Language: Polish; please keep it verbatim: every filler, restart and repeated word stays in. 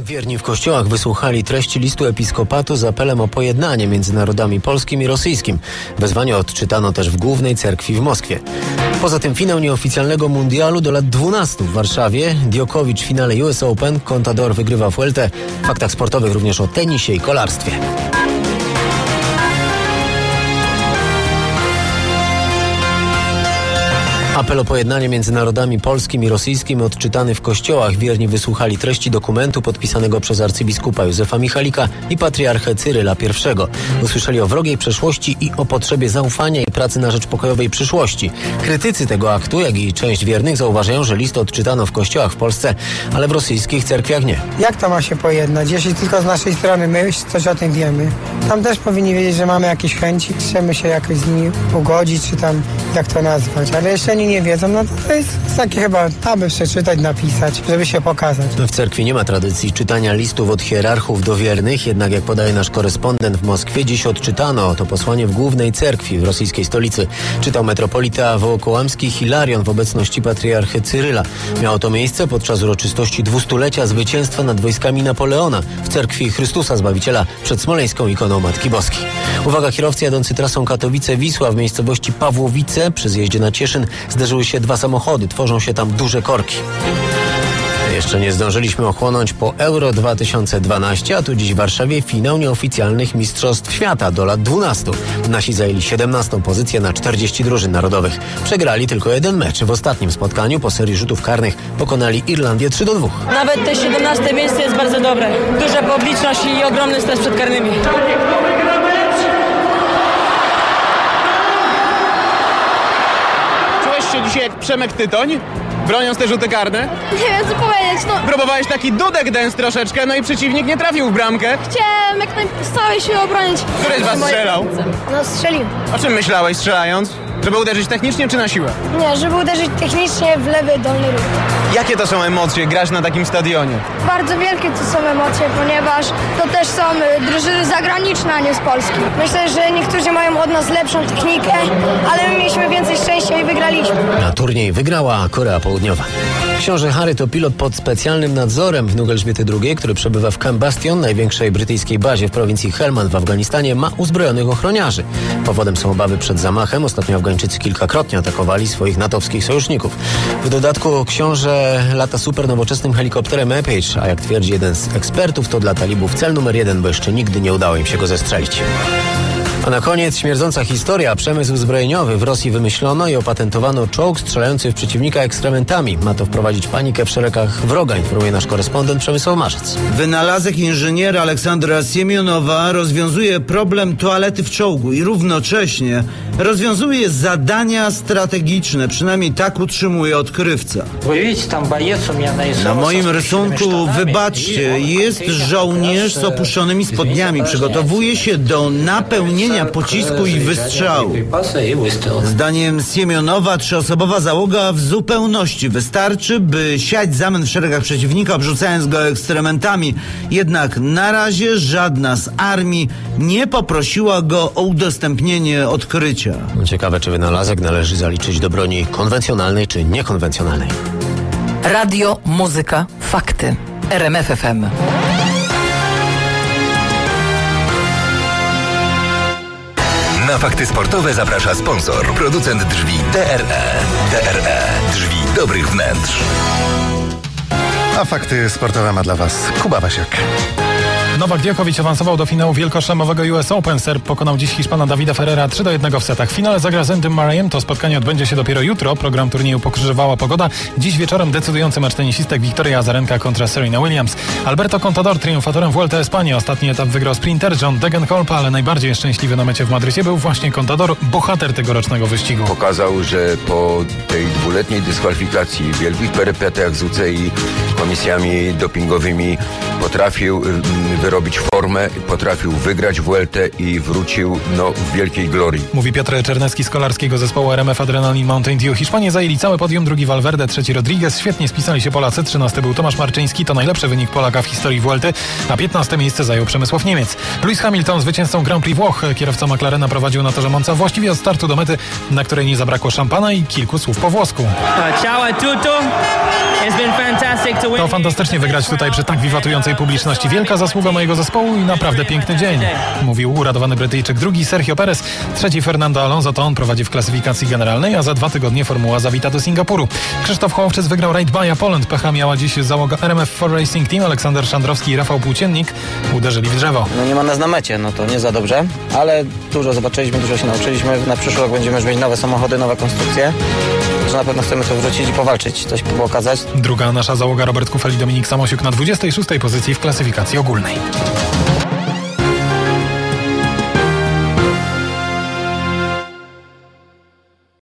Wierni w kościołach wysłuchali treści listu episkopatu z apelem o pojednanie między narodami polskim i rosyjskim. Wezwanie odczytano też w głównej cerkwi w Moskwie. Poza tym finał nieoficjalnego mundialu do lat dwunastu w Warszawie. Djokovic w finale U S Open, Contador wygrywa Vueltę. W faktach sportowych również o tenisie i kolarstwie. Apel o pojednanie między narodami polskim i rosyjskim odczytany w kościołach. Wierni wysłuchali treści dokumentu podpisanego przez arcybiskupa Józefa Michalika i patriarchę Cyryla pierwszego. Usłyszeli o wrogiej przeszłości i o potrzebie zaufania i pracy na rzecz pokojowej przyszłości. Krytycy tego aktu, jak i część wiernych zauważają, że list odczytano w kościołach w Polsce, ale w rosyjskich cerkwiach nie. Jak to ma się pojednać, jeśli tylko z naszej strony my coś o tym wiemy? Tam też powinni wiedzieć, że mamy jakieś chęci, chcemy się jakoś z nimi ugodzić, czy tam jak to nazwać, ale jeszcze oni nie wiedzą, no to, to jest takie chyba, aby przeczytać, napisać, żeby się pokazać. W cerkwi nie ma tradycji czytania listów od hierarchów do wiernych, jednak jak podaje nasz korespondent w Moskwie, dziś odczytano to posłanie w głównej cerkwi w rosyjskiej stolicy. Czytał metropolita wołokołamski Hilarion w obecności patriarchy Cyryla. Miało to miejsce podczas uroczystości dwustulecia zwycięstwa nad wojskami Napoleona w cerkwi Chrystusa Zbawiciela przed smoleńską ikoną Matki Boskiej. Uwaga, kierowcy jadący trasą Katowice-Wisła w miejscowości Pawłowice przy zjeździe na Cieszyn zderzyły się dwa samochody, tworzą się tam duże korki. Jeszcze nie zdążyliśmy ochłonąć po Euro dwa tysiące dwanaście, a tu dziś w Warszawie finał nieoficjalnych Mistrzostw Świata do lat dwunastu. Nasi zajęli siedemnastą pozycję na czterdzieści drużyn narodowych. Przegrali tylko jeden mecz. W ostatnim spotkaniu po serii rzutów karnych pokonali Irlandię trzy do dwóch. Nawet te siedemnaste miejsce jest bardzo dobre. Duża publiczność i ogromny stres przed karnymi. Dzisiaj jak Przemek Tytoń, broniąc te rzuty karne? Nie wiem co powiedzieć, no. Próbowałeś taki dudek dance troszeczkę, no i przeciwnik nie trafił w bramkę. Chciałem jak najstarej się obronić. Któryś was strzelał? No strzelił. O czym myślałeś strzelając? Żeby uderzyć technicznie czy na siłę? Nie, żeby uderzyć technicznie w lewy dolny róg. Jakie to są emocje grać na takim stadionie? Bardzo wielkie to są emocje, ponieważ to też są drużyny zagraniczne, a nie z Polski. Myślę, że niektórzy mają od nas lepszą technikę, ale my mieliśmy więcej szczęścia i wygraliśmy. Na turniej wygrała Korea Południowa. Książę Harry to pilot pod specjalnym nadzorem. Wnuk Elżbiety drugiej, który przebywa w Camp Bastion, największej brytyjskiej bazie w prowincji Helmand w Afganistanie, ma uzbrojonych ochroniarzy. Powodem są obawy przed zamachem. Ostatnio Afgańczycy kilkakrotnie atakowali swoich natowskich sojuszników. W dodatku książę lata super nowoczesnym helikopterem Apache, a jak twierdzi jeden z ekspertów, to dla talibów cel numer jeden, bo jeszcze nigdy nie udało im się go zestrzelić. A na koniec śmierdząca historia. Przemysł zbrojeniowy w Rosji wymyślono i opatentowano czołg strzelający w przeciwnika ekskrementami. Ma to wprowadzić panikę w szeregach wroga, informuje nasz korespondent Przemysław Marzec. Wynalazek inżyniera Aleksandra Siemionowa rozwiązuje problem toalety w czołgu i równocześnie rozwiązuje zadania strategiczne. Przynajmniej tak utrzymuje odkrywca. Na moim rysunku, wybaczcie, jest żołnierz z opuszczonymi spodniami. Przygotowuje się do napełnienia pocisku i wystrzału. Zdaniem Siemionowa trzyosobowa załoga w zupełności wystarczy, by siać zamęt w szeregach przeciwnika, obrzucając go ekstrementami. Jednak na razie żadna z armii nie poprosiła go o udostępnienie odkrycia. Ciekawe, czy wynalazek należy zaliczyć do broni konwencjonalnej czy niekonwencjonalnej. Radio, muzyka, fakty. R M F F M. Na fakty sportowe zaprasza sponsor, producent drzwi D R E. D R E. Drzwi dobrych wnętrz. A fakty sportowe ma dla Was Kuba Wasiak. Nowak Djokovic awansował do finału wielkoszlemowego U S Open. Serb pokonał dziś Hiszpana Davida Ferrera trzy do jednego w setach. W finale zagra z Andym Murrayem. To spotkanie odbędzie się dopiero jutro. Program turnieju pokrzyżowała pogoda. Dziś wieczorem decydujący mecz tenisistek Wiktoria Azarenka kontra Serena Williams. Alberto Contador triumfatorem Vuelta Espanii. Ostatni etap wygrał sprinter John Degenkolb, ale najbardziej szczęśliwy na mecie w Madrycie był właśnie Contador, bohater tegorocznego wyścigu. Pokazał, że po tej dwuletniej dyskwalifikacji, wielkich perypetiach z U C I, komisjami dopingowymi potrafił wyrobić formę, potrafił wygrać Vueltę i wrócił no, w wielkiej glorii. Mówi Piotr Czernecki z kolarskiego zespołu R M F Adrenaline Mountain Dew. Hiszpanie zajęli całe podium, drugi Valverde, trzeci Rodriguez. Świetnie spisali się Polacy, trzynasty był Tomasz Marczyński, to najlepszy wynik Polaka w historii Vuelty, a piętnaste miejsce zajął Przemysław Niemiec. Lewis Hamilton zwycięzcą Grand Prix Włoch. Kierowca McLarena prowadził na torze Monza właściwie od startu do mety, na której nie zabrakło szampana i kilku słów po włosku. Ciao a tutto. To fantastycznie wygrać tutaj przy tak wiwatującej publiczności. Wielka zasługa mojego zespołu i naprawdę piękny dzień, mówił uradowany Brytyjczyk. Drugi Sergio Perez, trzeci Fernando Alonso. To on prowadzi w klasyfikacji generalnej, a za dwa tygodnie formuła zawita do Singapuru. Krzysztof Hołowczyc wygrał Raid Baja Poland. Pecha miała dziś załoga R M F cztery Racing Team. Aleksander Szandrowski i Rafał Płóciennik uderzyli w drzewo. No nie ma nas na mecie, no to nie za dobrze, ale dużo zobaczyliśmy, dużo się nauczyliśmy. Na przyszły rok będziemy już mieć nowe samochody, nowe konstrukcje. Że na pewno chcemy tu wrócić i powalczyć, coś pokazać. Druga nasza załoga Robert Kufel i Dominik Samosiuk na dwudziestej szóstej pozycji w klasyfikacji ogólnej.